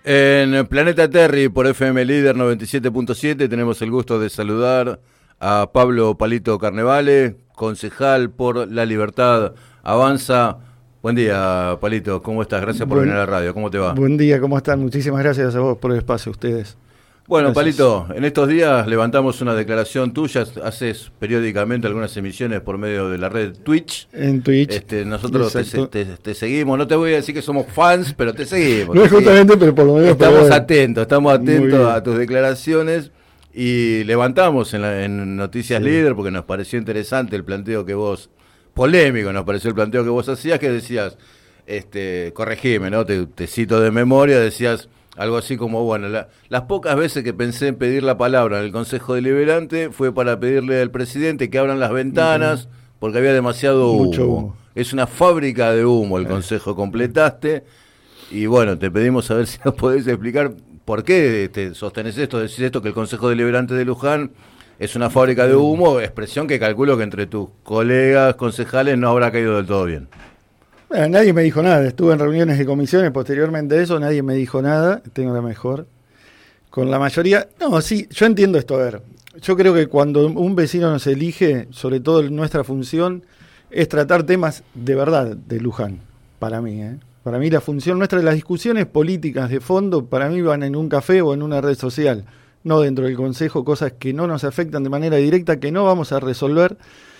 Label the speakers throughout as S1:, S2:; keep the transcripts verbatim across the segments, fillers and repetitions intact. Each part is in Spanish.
S1: En Planeta Terry por F M Líder noventa y siete punto siete tenemos el gusto de saludar a Pablo Palito Carnevale, concejal por La Libertad Avanza. Buen día, Palito, ¿cómo estás? Gracias por
S2: Buen,
S1: venir a la radio, ¿cómo te va?
S2: Buen día, ¿cómo están? Muchísimas gracias a vos por el espacio, ustedes.
S1: Bueno,
S2: Gracias.
S1: Palito, en estos días levantamos una declaración tuya, haces periódicamente algunas emisiones por medio de la red Twitch.
S2: En Twitch.
S1: Este, nosotros te, te, te seguimos, no te voy a decir que somos fans, pero te seguimos.
S2: No
S1: te
S2: es justamente, pero por lo menos...
S1: Estamos
S2: pero,
S1: atentos, estamos atentos a tus declaraciones y levantamos en, la, en Noticias sí. Líder porque nos pareció interesante el planteo que vos, polémico nos pareció el planteo que vos hacías, que decías, este, corregime, ¿no? Te, te cito de memoria, decías... Algo así como, bueno, la, las pocas veces que pensé en pedir la palabra en el Consejo Deliberante fue para pedirle al presidente que abran las ventanas uh-huh. porque había demasiado humo.
S2: Mucho humo.
S1: Es una fábrica de humo el uh-huh. Consejo, completaste. Y bueno, te pedimos a ver si nos podés explicar por qué te sostenés esto, decís esto, que el Consejo Deliberante de Luján es una fábrica de humo, expresión que calculo que entre tus colegas concejales no habrá caído del todo bien.
S2: Bueno, nadie me dijo nada, estuve en reuniones de comisiones posteriormente a eso, nadie me dijo nada, tengo la mejor. Con la mayoría, no, sí, yo entiendo esto, a ver, yo creo que cuando un vecino nos elige, sobre todo nuestra función, es tratar temas de verdad de Luján, para mí, ¿eh? Para mí la función nuestra de las discusiones políticas de fondo, para mí van en un café o en una red social, no dentro del Consejo, cosas que no nos afectan de manera directa, que no vamos a resolver.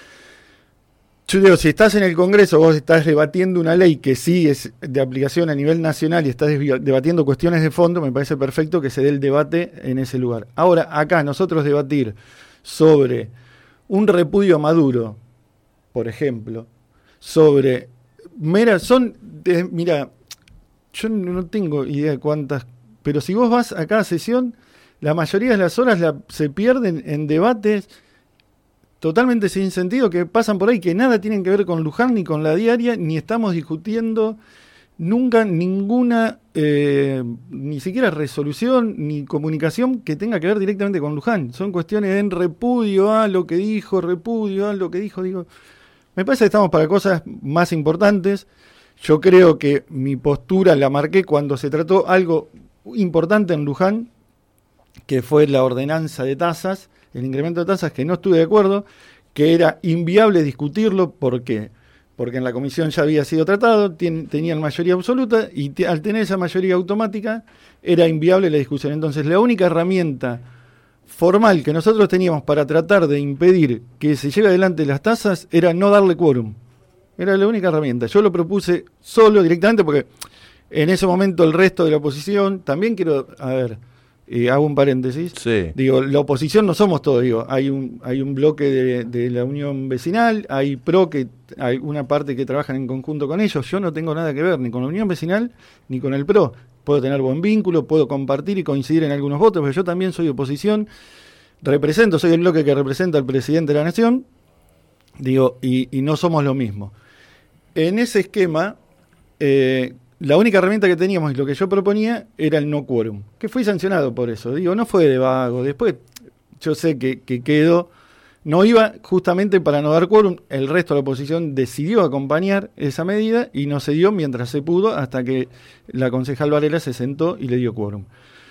S2: Yo digo, si estás en el Congreso, vos estás debatiendo una ley que sí es de aplicación a nivel nacional y estás debatiendo cuestiones de fondo, me parece perfecto que se dé el debate en ese lugar. Ahora, acá nosotros debatir sobre un repudio a Maduro, por ejemplo, sobre... Mira, son... De, mira, yo no tengo idea de cuántas... Pero si vos vas a cada sesión, la mayoría de las horas la, se pierden en debates... totalmente sin sentido, que pasan por ahí, que nada tienen que ver con Luján ni con la diaria, ni estamos discutiendo nunca ninguna, eh, ni siquiera resolución ni comunicación que tenga que ver directamente con Luján. Son cuestiones en repudio a lo que dijo, repudio a lo que dijo. Digo, me parece que estamos para cosas más importantes. Yo creo que mi postura la marqué cuando se trató algo importante en Luján, que fue la ordenanza de tasas, el incremento de tasas, que no estuve de acuerdo, que era inviable discutirlo. ¿Por qué? Porque en la comisión ya había sido tratado, ten, tenían mayoría absoluta, y te, al tener esa mayoría automática era inviable la discusión. Entonces la única herramienta formal que nosotros teníamos para tratar de impedir que se lleve adelante las tasas era no darle quórum. Era la única herramienta. Yo lo propuse solo, directamente, porque en ese momento el resto de la oposición, también quiero, a ver... Eh, hago un paréntesis,
S1: sí.
S2: Digo, la oposición no somos todos, digo, hay un hay un bloque de, de la Unión Vecinal, hay PRO, que hay una parte que trabajan en conjunto con ellos. Yo no tengo nada que ver ni con la Unión Vecinal ni con el PRO. Puedo tener buen vínculo, puedo compartir y coincidir en algunos votos, pero yo también soy oposición, represento, soy el bloque que representa al presidente de la Nación, digo, y, y no somos lo mismo. En ese esquema, eh, la única herramienta que teníamos y lo que yo proponía era el no quórum, que fui sancionado por eso. Digo, no fue de vago. Después yo sé que, que quedó, no iba justamente para no dar quórum. El resto de la oposición decidió acompañar esa medida y no se dio mientras se pudo, hasta que la concejal Varela se sentó y le dio quórum.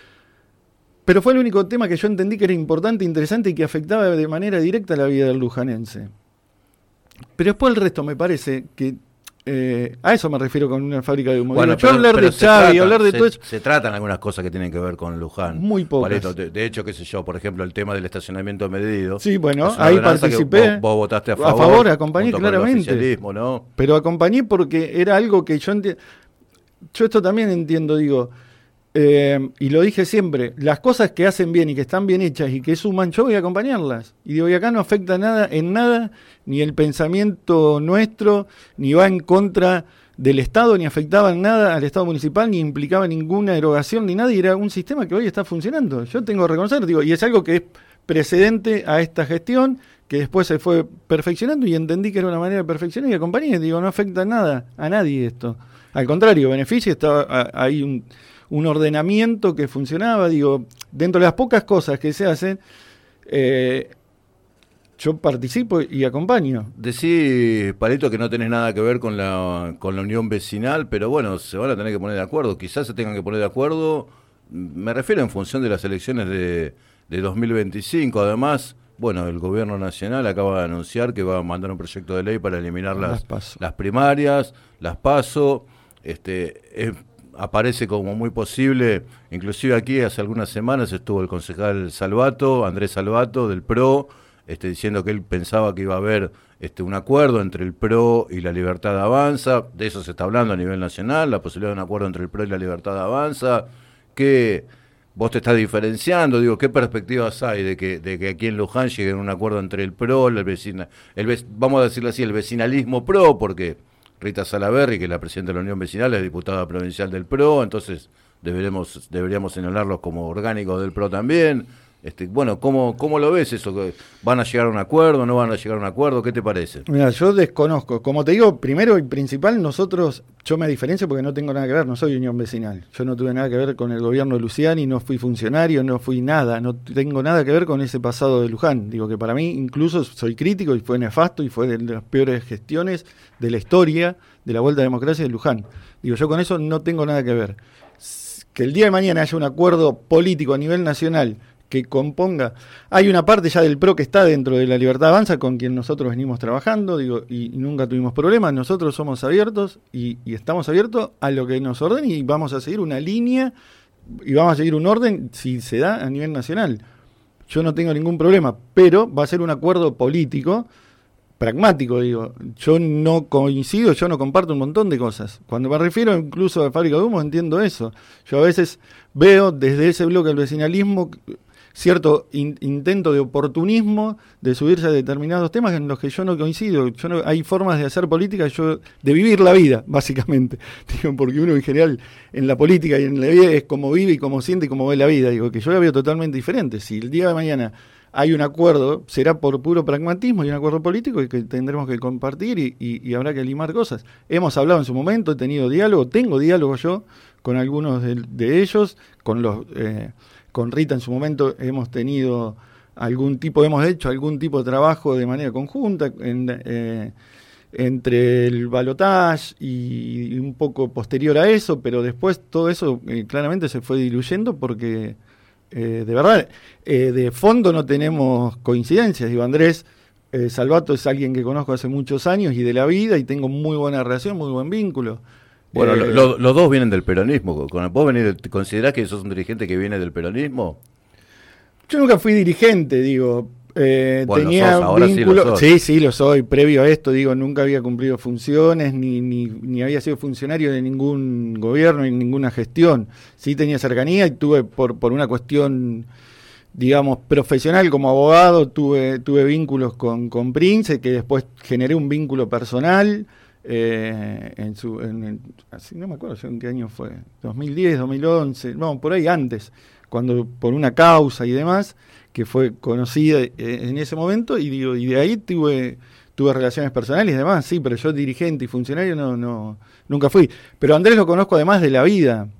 S2: Pero fue el único tema que yo entendí que era importante, interesante y que afectaba de manera directa la vida del lujanense. Pero después el resto me parece que... Eh, a eso me refiero con una fábrica de humo.
S1: Bueno,
S2: Yo hablar de Xavi, hablar de
S1: se,
S2: todo eso.
S1: Se tratan algunas cosas que tienen que ver con Luján.
S2: Muy pocas.
S1: De, de hecho, qué sé yo, por ejemplo, el tema del estacionamiento medido.
S2: Sí, bueno, ahí participé.
S1: Vos, vos votaste a favor.
S2: A favor, acompañé claramente.
S1: ¿No?
S2: Pero acompañé porque era algo que yo entiendo. Yo esto también entiendo, digo, eh, y lo dije siempre, las cosas que hacen bien y que están bien hechas y que suman, yo voy a acompañarlas. Y digo, y acá no afecta nada, en nada, ni el pensamiento nuestro, ni va en contra del Estado, ni afectaba en nada al Estado municipal, ni implicaba ninguna erogación, ni nada, y era un sistema que hoy está funcionando. Yo tengo que reconocer, digo, y es algo que es precedente a esta gestión, que después se fue perfeccionando y entendí que era una manera de perfeccionar y acompañé. Digo, no afecta nada a nadie esto. Al contrario, beneficia, estaba hay un, un ordenamiento que funcionaba, digo, dentro de las pocas cosas que se hacen, eh, yo participo y acompaño.
S1: Decí, Palito, que no tenés nada que ver con la con la unión vecinal, pero bueno, se van a tener que poner de acuerdo. Quizás se tengan que poner de acuerdo me refiero en función de las elecciones de, de dos mil veinticinco. Además, bueno, el gobierno nacional acaba de anunciar que va a mandar un proyecto de ley para eliminar las, las, las primarias, las PASO. Este, es, aparece como muy posible, inclusive aquí hace algunas semanas estuvo el concejal Salvato, Andrés Salvato, del P R O, este, diciendo que él pensaba que iba a haber este, un acuerdo entre el P R O y la Libertad Avanza. De eso se está hablando a nivel nacional, la posibilidad de un acuerdo entre el P R O y la Libertad Avanza. Que vos te estás diferenciando, digo, ¿qué perspectivas hay de que, de que aquí en Luján llegue un acuerdo entre el P R O, el vecina, el, vamos a decirlo así, el vecinalismo P R O, porque Rita Salaverry, que es la presidenta de la Unión Vecinal, es diputada provincial del P R O, entonces deberemos, deberíamos señalarlos como orgánicos del P R O también. Este, bueno, ¿cómo, ¿cómo lo ves eso? ¿Van a llegar a un acuerdo? ¿No van a llegar a un acuerdo? ¿Qué te parece?
S2: Mira, yo desconozco. Como te digo, primero y principal, nosotros, yo me diferencio porque no tengo nada que ver, no soy Unión Vecinal. Yo no tuve nada que ver con el gobierno de Luciani, no fui funcionario, no fui nada, no tengo nada que ver con ese pasado de Luján. Digo que para mí, incluso soy crítico y fue nefasto y fue de las peores gestiones de la historia de la Vuelta a la Democracia de Luján. Digo, yo con eso no tengo nada que ver. Que el día de mañana haya un acuerdo político a nivel nacional que componga, hay una parte ya del P R O que está dentro de la Libertad Avanza con quien nosotros venimos trabajando, digo, y, y nunca tuvimos problemas. Nosotros somos abiertos y, y estamos abiertos a lo que nos ordene y vamos a seguir una línea y vamos a seguir un orden si se da a nivel nacional. Yo no tengo ningún problema, pero va a ser un acuerdo político pragmático, digo. Yo no coincido, yo no comparto un montón de cosas. Cuando me refiero incluso a fábrica de humo, entiendo eso. Yo a veces veo desde ese bloque del vecinalismo cierto in, intento de oportunismo, de subirse a determinados temas en los que yo no coincido. Yo no, hay formas de hacer política, yo de vivir la vida, básicamente. Digo, porque uno en general en la política y en la vida es como vive y como siente y como ve la vida. Digo, que yo la veo totalmente diferente. Si el día de mañana hay un acuerdo, será por puro pragmatismo y un acuerdo político y que tendremos que compartir y, y, y habrá que limar cosas. Hemos hablado en su momento, he tenido diálogo, tengo diálogo yo con algunos de, de ellos, con los... Eh, Con Rita en su momento hemos tenido algún tipo, hemos hecho algún tipo de trabajo de manera conjunta en, eh, entre el balotaje y, y un poco posterior a eso, pero después todo eso eh, claramente se fue diluyendo porque eh, de verdad, eh, de fondo no tenemos coincidencias. Digo, Andrés eh, Salvato es alguien que conozco hace muchos años y de la vida y tengo muy buena relación, muy buen vínculo.
S1: Bueno, eh, lo, los dos vienen del peronismo. ¿Vos venís, considerás que sos un dirigente que viene del peronismo?
S2: Yo nunca fui dirigente, digo. Eh,
S1: bueno,
S2: tenía
S1: sos, ahora
S2: vínculo.
S1: Sí, lo sos.
S2: sí, sí, lo soy. Previo a esto, digo, nunca había cumplido funciones, ni, ni, ni había sido funcionario de ningún gobierno, ni ninguna gestión. Sí tenía cercanía y tuve, por, por una cuestión, digamos, profesional como abogado, tuve, tuve vínculos con, con Prince, que después generé un vínculo personal. Eh, en su, en, en, así, no me acuerdo yo en qué año fue, dos mil diez, dos mil once, no, por ahí antes, cuando por una causa y demás, que fue conocida eh, en ese momento, y digo, y de ahí tuve, tuve relaciones personales y demás, sí, pero yo dirigente y funcionario no, no, nunca fui. Pero Andrés lo conozco además de la vida.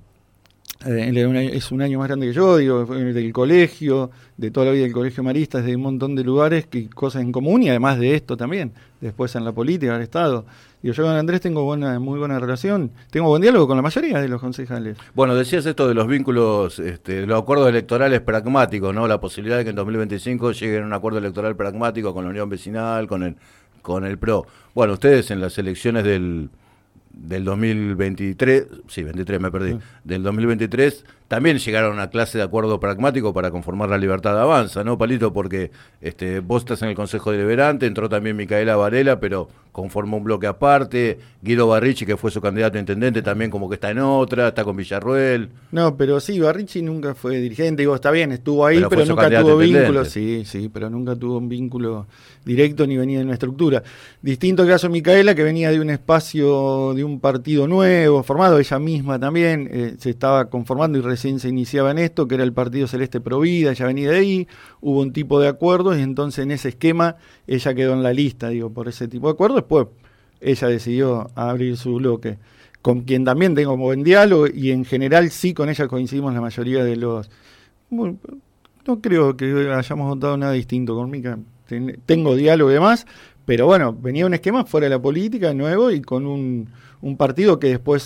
S2: Eh, es un año más grande que yo, digo, del colegio, de toda la vida del colegio Maristas, de un montón de lugares, que cosas en común, y además de esto también, después en la política, en el Estado. Digo, yo con Andrés tengo buena, muy buena relación, tengo buen diálogo con la mayoría de los concejales.
S1: Bueno, decías esto de los vínculos, este, los acuerdos electorales pragmáticos, ¿no? La posibilidad de que en dos mil veinticinco lleguen a un acuerdo electoral pragmático con la Unión Vecinal, con el, con el P R O. Bueno, ustedes en las elecciones del... del dos mil veintitrés, sí, veintitrés me perdí, sí. del dos mil veintitrés, también llegaron a una clase de acuerdo pragmático para conformar la Libertad Avanza, ¿no, Palito? Porque este, vos estás en el Consejo Deliberante, entró también Micaela Varela, pero conformó un bloque aparte, Guido Barrichi, que fue su candidato a intendente, también como que está en otra, está con Villarruel.
S2: No, pero sí, Barrichi nunca fue dirigente, digo, está bien, estuvo ahí, pero, pero nunca tuvo vínculo, sí, sí, pero nunca tuvo un vínculo directo ni venía de una estructura. Distinto caso Micaela, que venía de un espacio, de un partido nuevo, formado ella misma también, eh, se estaba conformando y recién se iniciaba en esto, que era el Partido Celeste Provida, ella venía de ahí, hubo un tipo de acuerdos y entonces en ese esquema ella quedó en la lista, digo, por ese tipo de acuerdos. Después ella decidió abrir su bloque, con quien también tengo buen diálogo y en general sí con ella coincidimos la mayoría de los... Bueno, no creo que hayamos votado nada distinto con Mica, Ten, tengo diálogo y demás, pero bueno, venía un esquema fuera de la política, nuevo y con un, un partido que después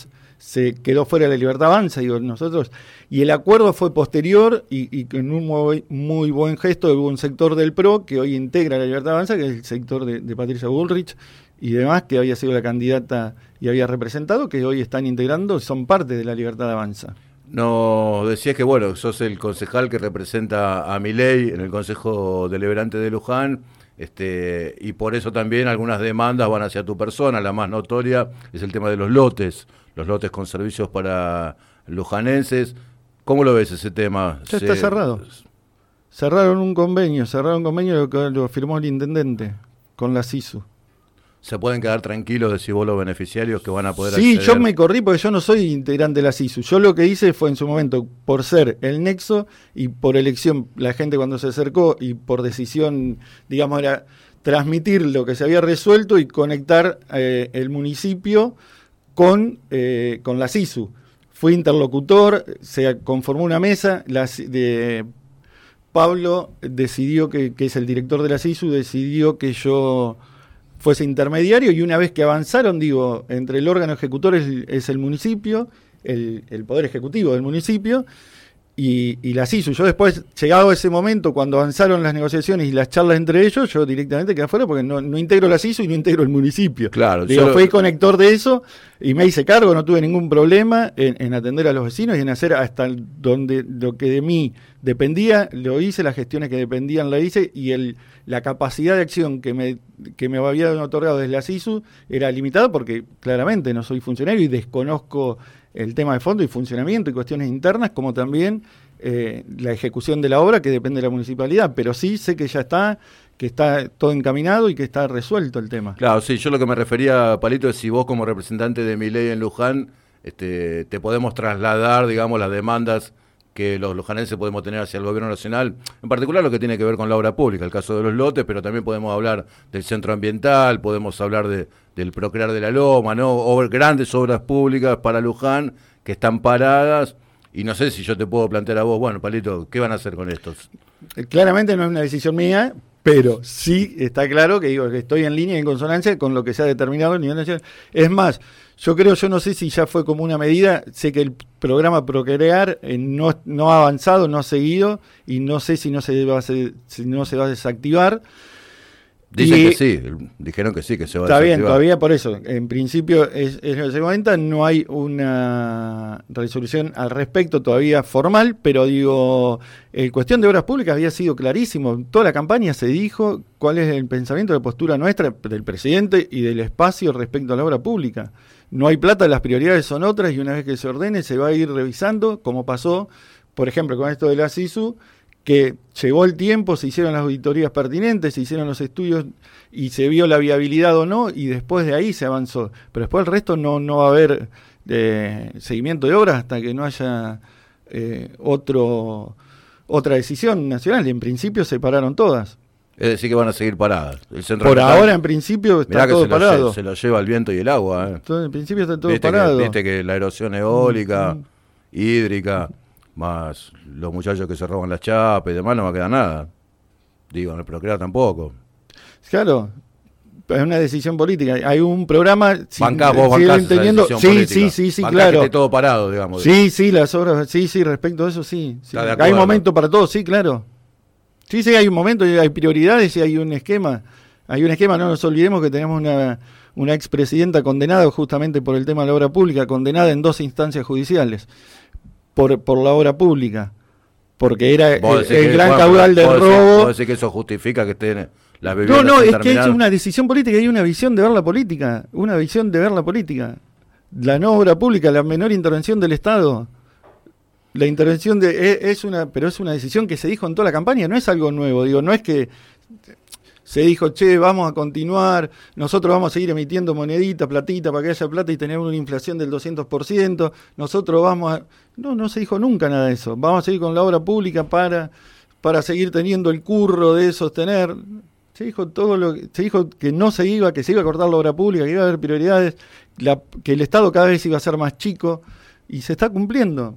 S2: se quedó fuera de la Libertad Avanza, digo, nosotros, y el acuerdo fue posterior y, y en un muy, muy buen gesto hubo un sector del P R O que hoy integra la Libertad Avanza, que es el sector de, de Patricia Bullrich y demás, que había sido la candidata y había representado, que hoy están integrando, son parte de la Libertad Avanza.
S1: No, decías que, bueno, sos el concejal que representa a Milei en el Consejo Deliberante de Luján, este, y por eso también algunas demandas van hacia tu persona. La más notoria es el tema de los lotes, los lotes con servicios para lujanenses. ¿Cómo lo ves ese tema?
S2: Ya está
S1: Se...
S2: cerrado. Cerraron un convenio, cerraron un convenio lo que lo firmó el intendente con la SISU.
S1: ¿Se pueden quedar tranquilos, decís vos, los beneficiarios que van a poder
S2: Sí,
S1: acceder?
S2: yo me corrí porque yo no soy integrante de la SISU. Yo lo que hice fue en su momento, por ser el nexo y por elección, la gente cuando se acercó y por decisión, digamos, era transmitir lo que se había resuelto y conectar eh, el municipio con, eh, con la SISU. Fui interlocutor, se conformó una mesa, la, de, Pablo decidió, que, que es el director de la SISU, decidió que yo fuese intermediario, y una vez que avanzaron, digo, entre el órgano ejecutor es, es el municipio, el, el poder ejecutivo del municipio, y, y la SISU. Yo después, llegado ese momento, cuando avanzaron las negociaciones y las charlas entre ellos, yo directamente quedé afuera porque no, no integro la SISU y no integro el municipio.
S1: Claro,
S2: digo,
S1: solo...
S2: fui conector de eso y me hice cargo, no tuve ningún problema en, en atender a los vecinos y en hacer hasta donde lo que de mí dependía, lo hice, las gestiones que dependían la hice, y el, la capacidad de acción que me, que me habían otorgado desde la SISU era limitada porque claramente no soy funcionario y desconozco el tema de fondo y funcionamiento y cuestiones internas, como también eh, la ejecución de la obra, que depende de la municipalidad, pero sí sé que ya está, que está todo encaminado y que está resuelto el tema.
S1: Claro, sí, yo lo que me refería, Palito, es si vos como representante de Milei en Luján, este, te podemos trasladar, digamos, las demandas que los lujanenses podemos tener hacia el gobierno nacional, en particular lo que tiene que ver con la obra pública, el caso de los lotes, pero también podemos hablar del centro ambiental, podemos hablar de, del Procrear de la Loma, ¿no? O grandes obras públicas para Luján que están paradas, y no sé si yo te puedo plantear a vos, bueno, Palito, ¿qué van a hacer con estos?
S2: Claramente no es una decisión mía, pero sí está claro que digo que estoy en línea y en consonancia con lo que se ha determinado a nivel nacional. Es más, yo creo, yo no sé si ya fue como una medida, sé que el programa Procrear eh, no, no ha avanzado, no ha seguido, y no sé si no se va a, si no se va a desactivar.
S1: Dicen
S2: y,
S1: que sí, dijeron que sí, que se va a
S2: desactivar. Está bien,
S1: desactivar.
S2: todavía por eso. En principio, es, es lo que se comenta, no hay una resolución al respecto todavía formal, pero digo, en cuestión de obras públicas había sido clarísimo. Toda la campaña se dijo cuál es el pensamiento, la postura nuestra, del presidente y del espacio respecto a la obra pública. No hay plata, las prioridades son otras, y una vez que se ordene se va a ir revisando, como pasó, por ejemplo, con esto de la SISU, que llegó el tiempo, se hicieron las auditorías pertinentes, se hicieron los estudios y se vio la viabilidad o no, y después de ahí se avanzó. Pero después el resto no, no va a haber eh, seguimiento de obras hasta que no haya eh, otro otra decisión nacional. Y en principio se pararon todas.
S1: Es decir, que van a seguir paradas. El centro
S2: Por
S1: ambiental,
S2: ahora, en principio, está todo
S1: se
S2: parado.
S1: Lo, se lo lleva el viento y el agua. ¿eh?
S2: Todo, en principio está todo
S1: viste
S2: parado.
S1: Que, viste que la erosión eólica,
S2: Mm.
S1: hídrica, más los muchachos que se roban las chapas y demás, no va a quedar nada. Digo, en el Procrear tampoco.
S2: Claro, es una decisión política. Hay un programa...
S1: Bancás, vos bancás esa
S2: entendiendo.
S1: decisión
S2: Sí,
S1: política.
S2: sí, sí, sí,
S1: Bancás
S2: claro.
S1: que esté todo parado, digamos.
S2: Sí, sí, las obras, sí, sí, respecto a eso, sí. sí.
S1: Está de
S2: Hay
S1: acuerdo.
S2: momento para todo, sí, claro. Sí, sí, hay un momento, hay prioridades y hay un esquema. Hay un esquema, no nos olvidemos que tenemos una, una expresidenta condenada justamente por el tema de la obra pública, condenada en dos instancias judiciales por, por la obra pública. Porque era el, el
S1: que,
S2: gran
S1: bueno,
S2: caudal del
S1: vos
S2: robo.
S1: Decís, vos decís que eso justifica que estén las viviendas
S2: No, no,
S1: sin
S2: es que
S1: terminar.
S2: es una decisión política y una visión de ver la política. Una visión de ver la política. La no obra pública, la menor intervención del Estado. La intervención de es, es una, pero es una decisión que se dijo en toda la campaña, no es algo nuevo, digo, no es que se dijo, che, vamos a continuar, nosotros vamos a seguir emitiendo monedita, platita, para que haya plata y tener una inflación del doscientos por ciento, nosotros vamos a... No, no se dijo nunca nada de eso, vamos a seguir con la obra pública para, para seguir teniendo el curro de sostener... Se dijo todo lo que, se dijo que no se iba, que se iba a cortar la obra pública, que iba a haber prioridades, la, que el Estado cada vez iba a ser más chico, y se está cumpliendo.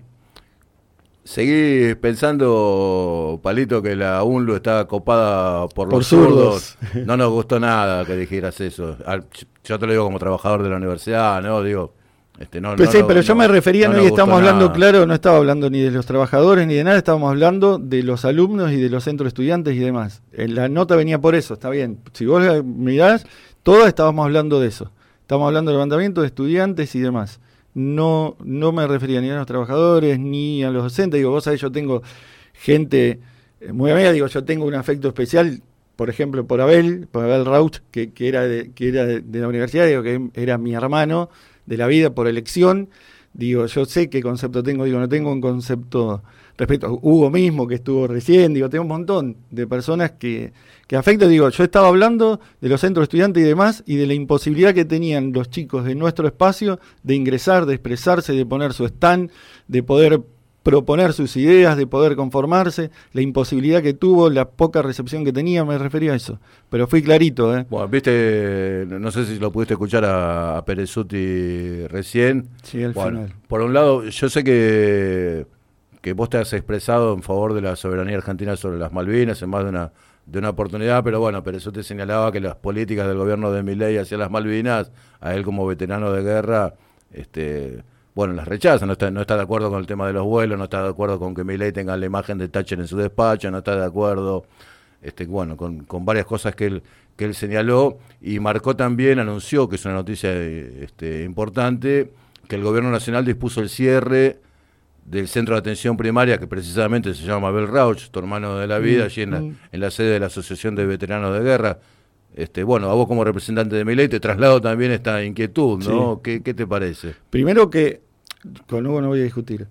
S1: Seguís pensando, Palito, que la U N L U está copada por,
S2: Por
S1: los zurdos.
S2: zurdos.
S1: No nos gustó nada que dijeras eso. Yo te lo digo como trabajador de la universidad, ¿no? Digo, Este, no,
S2: Pues
S1: no,
S2: sí,
S1: no,
S2: pero yo
S1: no,
S2: me refería, no,
S1: no
S2: y estamos hablando,
S1: nada.
S2: claro, no estaba hablando ni de los trabajadores ni de nada, estábamos hablando de los alumnos y de los centros de estudiantes y demás. En la nota venía por eso, está bien. Si vos la mirás, todas estábamos hablando de eso. Estamos hablando de levantamiento de estudiantes y demás. No, no me refería ni a los trabajadores ni a los docentes. Digo, vos sabés, yo tengo gente muy amiga, digo, yo tengo un afecto especial, por ejemplo, por Abel, por Abel Rauch, que, que era, de, que era de, de la universidad, digo, que era mi hermano de la vida por elección. Digo, yo sé qué concepto tengo, digo, no tengo un concepto respecto a Hugo mismo, que estuvo recién, digo, tengo un montón de personas que, que afecto, digo, yo estaba hablando de los centros estudiantes y demás, y de la imposibilidad que tenían los chicos de nuestro espacio de ingresar, de expresarse, de poner su stand, de poder proponer sus ideas, de poder conformarse, la imposibilidad que tuvo, la poca recepción que tenía, me refería a eso. Pero fui clarito, ¿eh?
S1: Bueno, viste, no sé si lo pudiste escuchar a, a Perezuti recién.
S2: Sí, al
S1: bueno,
S2: final.
S1: Por un lado, yo sé que, que vos te has expresado en favor de la soberanía argentina sobre las Malvinas en más de una, de una oportunidad, pero bueno, Perezuti señalaba que las políticas del gobierno de Milei hacia las Malvinas, a él como veterano de guerra, este... bueno, las rechaza, no está, no está de acuerdo con el tema de los vuelos, no está de acuerdo con que Milei tenga la imagen de Thatcher en su despacho, no está de acuerdo, este, bueno, con, con varias cosas que él, que él señaló, y marcó también, anunció, que es una noticia este, importante, que el gobierno nacional dispuso el cierre del centro de atención primaria, que precisamente se llama Abel Rauch, tu hermano de la vida, mm, allí en la, mm. en la sede de la Asociación de Veteranos de Guerra. Este, bueno, a vos como representante de Milei te traslado también esta inquietud, ¿no? Sí. ¿Qué, ¿Qué te parece?
S2: Primero que, con Hugo no voy a discutir.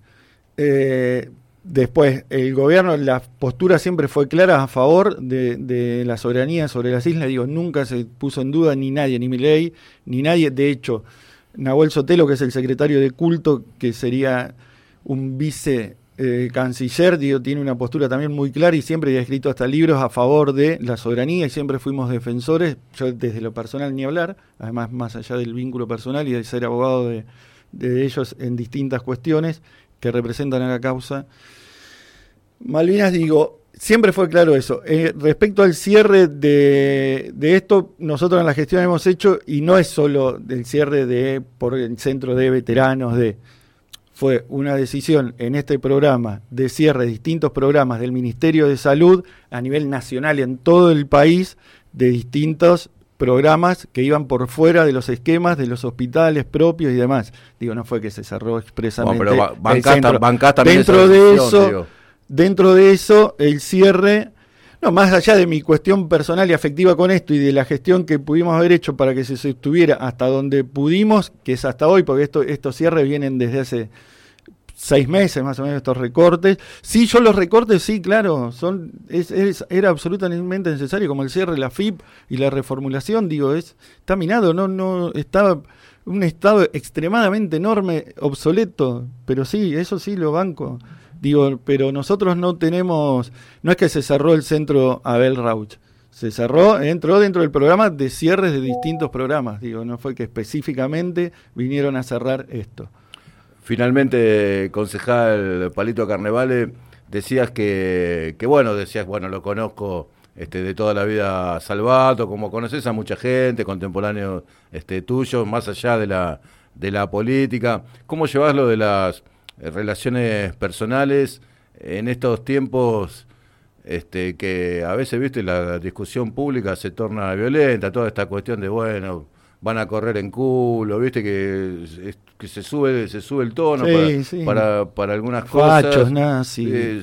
S2: Eh, después, el gobierno, la postura siempre fue clara a favor de, de la soberanía sobre las islas. Digo, nunca se puso en duda ni nadie, ni Milei, ni nadie. De hecho, Nahuel Sotelo, que es el secretario de culto, que sería un vice... Eh, canciller, digo, tiene una postura también muy clara y siempre ha escrito hasta libros a favor de la soberanía y siempre fuimos defensores, yo desde lo personal ni hablar, además más allá del vínculo personal y de ser abogado de, de ellos en distintas cuestiones que representan a la causa. Malvinas, digo, siempre fue claro eso. Eh, respecto al cierre de, de esto, nosotros en la gestión hemos hecho, y no es solo el cierre de por el centro de veteranos de... fue una decisión en este programa de cierre de distintos programas del Ministerio de Salud a nivel nacional en todo el país, de distintos programas que iban por fuera de los esquemas de los hospitales propios y demás. Digo, no fue que se cerró expresamente
S1: bueno, pero ba-
S2: el centro.
S1: Bancás también
S2: dentro
S1: esa
S2: de
S1: decisión,
S2: eso,
S1: digo.
S2: dentro de eso, el cierre... No, más allá de mi cuestión personal y afectiva con esto y de la gestión que pudimos haber hecho para que se sostuviera hasta donde pudimos, que es hasta hoy, porque esto, estos cierres vienen desde hace seis meses más o menos, estos recortes. Sí, yo los recortes, sí, claro, son es, es, era absolutamente necesario, como el cierre de la F I P y la reformulación, digo, es está minado, no, no, estaba un estado extremadamente enorme, obsoleto, pero sí, eso sí lo banco. Digo, pero nosotros no tenemos, no es que se cerró el centro Abel Rauch, se cerró, entró dentro del programa de cierres de distintos programas, digo, no fue que específicamente vinieron a cerrar esto.
S1: Finalmente, concejal Palito Carnevale, decías que, que bueno, decías, bueno, lo conozco este, de toda la vida Salvato, como conoces a mucha gente, contemporáneo este, tuyo, más allá de la, de la política. ¿Cómo llevas lo de las relaciones personales en estos tiempos este, que a veces, viste, la discusión pública se torna violenta, toda esta cuestión de, bueno, van a correr en culo, viste, que, que se sube se sube el tono sí, para, sí. para para algunas
S2: Fachos,
S1: cosas.
S2: nazis.
S1: Eh,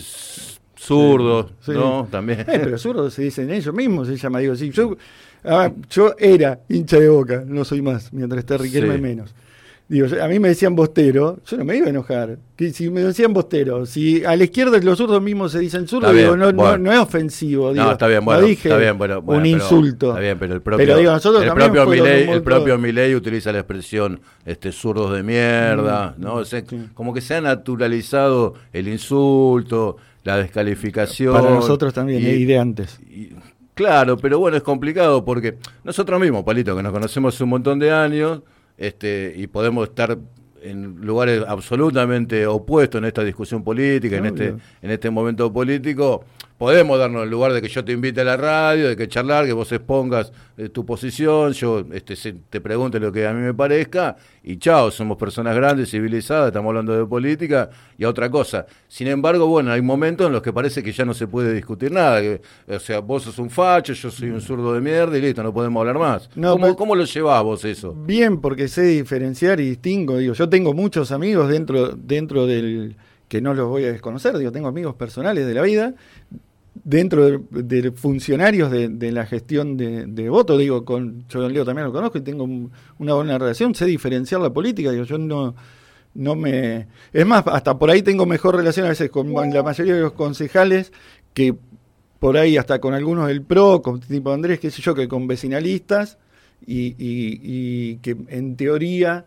S1: zurdos,
S2: sí,
S1: ¿no?
S2: Sí.
S1: También.
S2: Eh, pero zurdos se dicen ellos mismos, se llama, digo, sí, yo, ah, yo era hincha de Boca, no soy más, mientras esté Riquelme sí. menos. Digo, a mí me decían bostero, yo no me iba a enojar. Que si me decían bostero, si a la izquierda los zurdos mismos se dicen zurdos, digo, no, bueno. no, no es ofensivo. Digo,
S1: no, está bien, bueno,
S2: no dije
S1: está bien, bueno, bueno,
S2: un
S1: pero,
S2: insulto.
S1: Está bien, pero el propio,
S2: pero digo, nosotros
S1: el propio Milei, el propio Milei utiliza la expresión este zurdos de mierda, mm, ¿no? O sea, sí. Como que se ha naturalizado el insulto, la descalificación.
S2: Para nosotros también, y, y de antes.
S1: Y, claro, pero bueno, es complicado porque nosotros mismos, Palito, que nos conocemos un montón de años, Este, y podemos estar en lugares absolutamente opuestos en esta discusión política, en este, en este momento político, podemos darnos el lugar de que yo te invite a la radio, de que charlar, que vos expongas eh, tu posición, yo este, se, te pregunte lo que a mí me parezca, y chao, somos personas grandes, civilizadas, estamos hablando de política y a otra cosa. Sin embargo, bueno, hay momentos en los que parece que ya no se puede discutir nada, que, o sea, vos sos un facho, yo soy un zurdo de mierda y listo, no podemos hablar más.
S2: No,
S1: ¿Cómo,
S2: pero,
S1: ¿Cómo lo llevás vos eso?
S2: Bien, porque sé diferenciar y distingo, digo, yo tengo muchos amigos dentro, dentro del, que no los voy a desconocer, digo, tengo amigos personales de la vida, dentro de, de funcionarios de, de la gestión de, de voto, digo, con yo Don Leo también lo conozco y tengo un, una buena relación, sé diferenciar la política, digo, yo no, no me... Es más, hasta por ahí tengo mejor relación a veces con la mayoría de los concejales que por ahí hasta con algunos del P R O, con tipo Andrés, qué sé yo, que con vecinalistas y, y, y que en teoría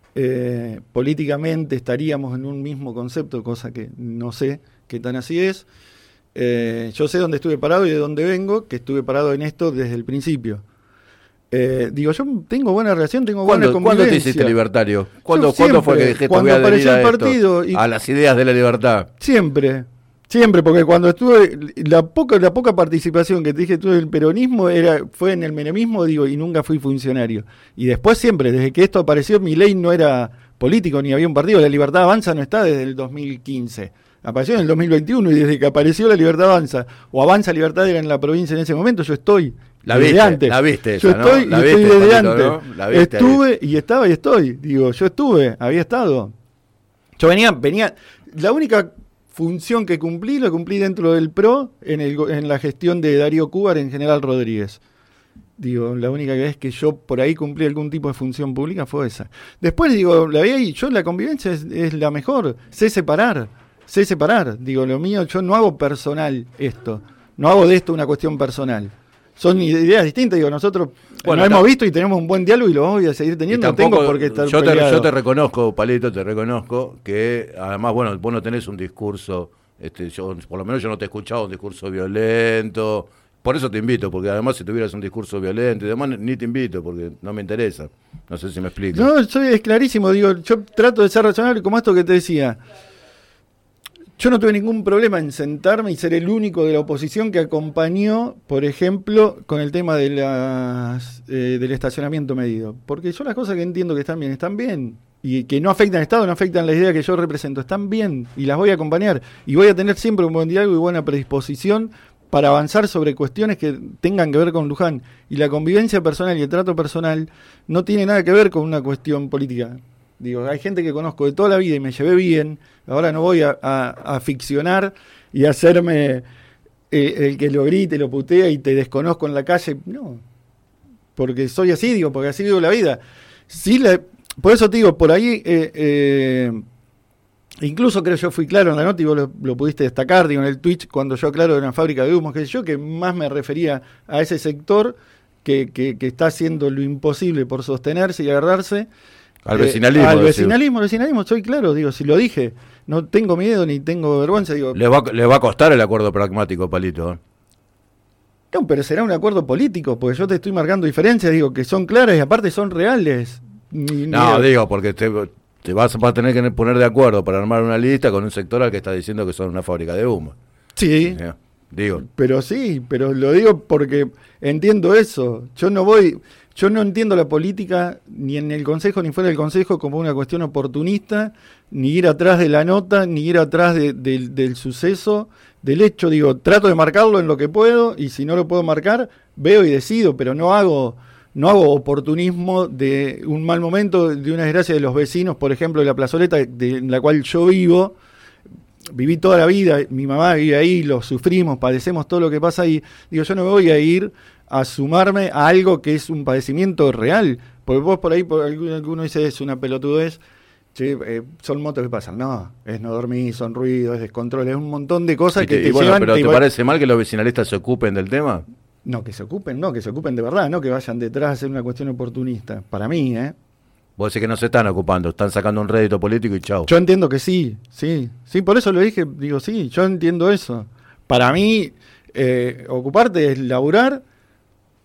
S2: eh, políticamente estaríamos en un mismo concepto, cosa que no sé qué tan así es. Eh, yo sé dónde estuve parado y de dónde vengo, que estuve parado en esto desde el principio. Eh, digo, yo tengo buena relación, tengo buena convivencia.
S1: ¿Cuándo te hiciste libertario? ¿Cuándo,
S2: siempre,
S1: ¿cuándo fue que dijiste
S2: cuando
S1: voy a adherir
S2: apareció
S1: a
S2: el
S1: esto,
S2: partido y,
S1: a las ideas de la libertad?
S2: Siempre, siempre, porque cuando estuve, la poca, la poca participación que te dije tuve en el peronismo era, fue en el menemismo, digo, y nunca fui funcionario. Y después siempre, desde que esto apareció, mi ley no era político ni había un partido, La Libertad Avanza no está desde el dos mil quince. Apareció en el dos mil veintiuno y desde que apareció La Libertad Avanza, o Avanza Libertad era en la provincia en ese momento, yo estoy
S1: la
S2: desde
S1: viste,
S2: antes.
S1: La viste
S2: yo
S1: esa,
S2: estoy
S1: ¿no? La
S2: y
S1: viste,
S2: estoy desde
S1: Palito,
S2: antes.
S1: ¿no? La viste
S2: estuve
S1: ahí.
S2: y estaba y estoy. Digo, yo estuve, había estado. Yo venía, venía, la única función que cumplí, lo cumplí dentro del P R O, en, el, en la gestión de Darío Cúbar en General Rodríguez. Digo, la única vez que yo por ahí cumplí algún tipo de función pública fue esa. Después, digo, la vi ahí, yo la convivencia es, es la mejor, sé separar, sé separar. Digo, lo mío, yo no hago personal esto, no hago de esto una cuestión personal. Son ideas distintas, digo, nosotros
S1: bueno,
S2: nos hemos visto y tenemos un buen diálogo y lo vamos a seguir teniendo, no tengo por qué estar
S1: yo te,
S2: peleado.
S1: yo te reconozco, Palito, te reconozco que además, bueno, vos no tenés un discurso, este, yo, por lo menos yo no te he escuchado un discurso violento. Por eso te invito, porque además si tuvieras un discurso violento y demás, ni te invito, porque no me interesa. No sé si me explico.
S2: No, soy, es clarísimo, digo, yo trato de ser razonable como esto que te decía. Yo no tuve ningún problema en sentarme y ser el único de la oposición que acompañó, por ejemplo, con el tema de las, eh, del estacionamiento medido. Porque yo las cosas que entiendo que están bien, están bien. Y que no afectan al Estado, no afectan la idea que yo represento, están bien. Y las voy a acompañar. Y voy a tener siempre un buen diálogo y buena predisposición para avanzar sobre cuestiones que tengan que ver con Luján. Y la convivencia personal y el trato personal no tiene nada que ver con una cuestión política. Digo, hay gente que conozco de toda la vida y me llevé bien, ahora no voy a, a, a ficcionar y a hacerme eh, el que lo grite, lo putea y te desconozco en la calle. No, porque soy así, digo, porque así vivo la vida. Sí, la, por eso te digo, por ahí... Eh, eh, Incluso creo yo fui claro en la nota y vos lo, lo pudiste destacar, digo, en el Twitch, cuando yo aclaro de una fábrica de humos, que yo, que más me refería a ese sector que, que, que está haciendo lo imposible por sostenerse y agarrarse.
S1: Al vecinalismo.
S2: Eh, al
S1: decir.
S2: vecinalismo, al vecinalismo, soy claro, digo, si lo dije, no tengo miedo ni tengo vergüenza, digo.
S1: Les va, les va a costar el acuerdo pragmático, Palito. ¿eh?
S2: No, pero será un acuerdo político, porque yo te estoy marcando diferencias, digo, que son claras y aparte son reales. Ni,
S1: no,
S2: ni...
S1: digo, porque te... Te vas a tener que poner de acuerdo para armar una lista con un sector al que está diciendo que son una fábrica de humo.
S2: Sí,
S1: ¿Sí? Digo.
S2: Pero sí, pero lo digo porque entiendo eso. Yo no voy, yo no entiendo la política ni en el Consejo ni fuera del Consejo como una cuestión oportunista, ni ir atrás de la nota, ni ir atrás de, de, del suceso, del hecho. Digo, trato de marcarlo en lo que puedo y si no lo puedo marcar, veo y decido, pero no hago... No hago oportunismo de un mal momento, de una desgracia de los vecinos, por ejemplo, de la plazoleta de, en la cual yo vivo. Viví toda la vida, mi mamá vive ahí, lo sufrimos, padecemos todo lo que pasa ahí. Digo, yo no me voy a ir a sumarme a algo que es un padecimiento real. Porque vos por ahí, por alguno, alguno dice, es una pelotudez, che, eh, son motos que pasan. No, es no dormir, son ruidos, es descontrol, es un montón de cosas
S1: y
S2: que
S1: te,
S2: te
S1: y bueno,
S2: llevan...
S1: ¿Pero
S2: te
S1: te
S2: igual...
S1: parece mal que los vecinalistas se ocupen del tema?
S2: No, que se ocupen, no, que se ocupen de verdad, no que vayan detrás a hacer una cuestión oportunista. Para mí, ¿eh?
S1: Vos decís que no se están ocupando, están sacando un rédito político y chau.
S2: Yo entiendo que sí, sí, sí, por eso lo dije, digo, sí, yo entiendo eso. Para mí, eh, ocuparte es laburar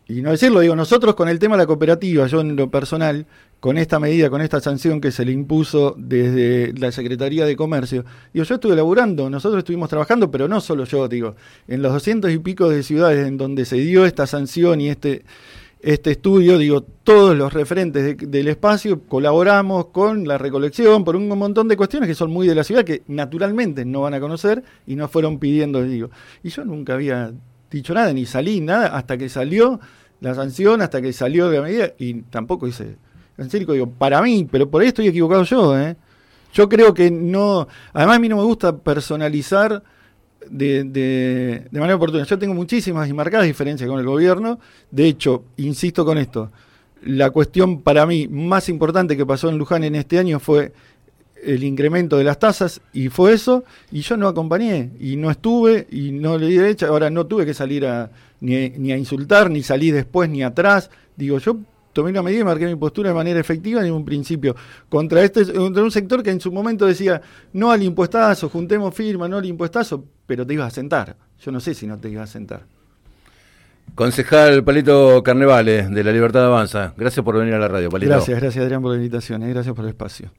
S2: y no decirlo, digo, nosotros con el tema de la cooperativa, yo en lo personal, con esta medida, con esta sanción que se le impuso desde la Secretaría de Comercio, digo, yo estuve laburando, nosotros estuvimos trabajando, pero no solo yo, digo, en los doscientos y pico de ciudades en donde se dio esta sanción y este, este estudio, digo, todos los referentes de, del espacio colaboramos con la recolección por un montón de cuestiones que son muy de la ciudad, que naturalmente no van a conocer y nos fueron pidiendo, digo, y yo nunca había dicho nada, ni salí, nada, hasta que salió la sanción, hasta que salió la medida, y tampoco hice, en serio, digo, para mí, pero por ahí estoy equivocado yo, ¿eh? Yo creo que no, además a mí no me gusta personalizar de, de, de manera oportuna. Yo tengo muchísimas y marcadas diferencias con el gobierno, de hecho, insisto con esto, la cuestión para mí más importante que pasó en Luján en este año fue el incremento de las tasas, y fue eso, y yo no acompañé, y no estuve, y no le di derecha, ahora no tuve que salir a ni, ni a insultar, ni salí después, ni atrás, digo, yo tomé una medida y marqué mi postura de manera efectiva en un principio, contra este contra un sector que en su momento decía, no al impuestazo, juntemos firma, no al impuestazo, pero te ibas a sentar, yo no sé si no te ibas a sentar.
S1: Concejal Palito Carnevale, de La Libertad Avanza, gracias por venir a la radio, Palito.
S2: Gracias, gracias Adrián por la invitación, y gracias por el espacio.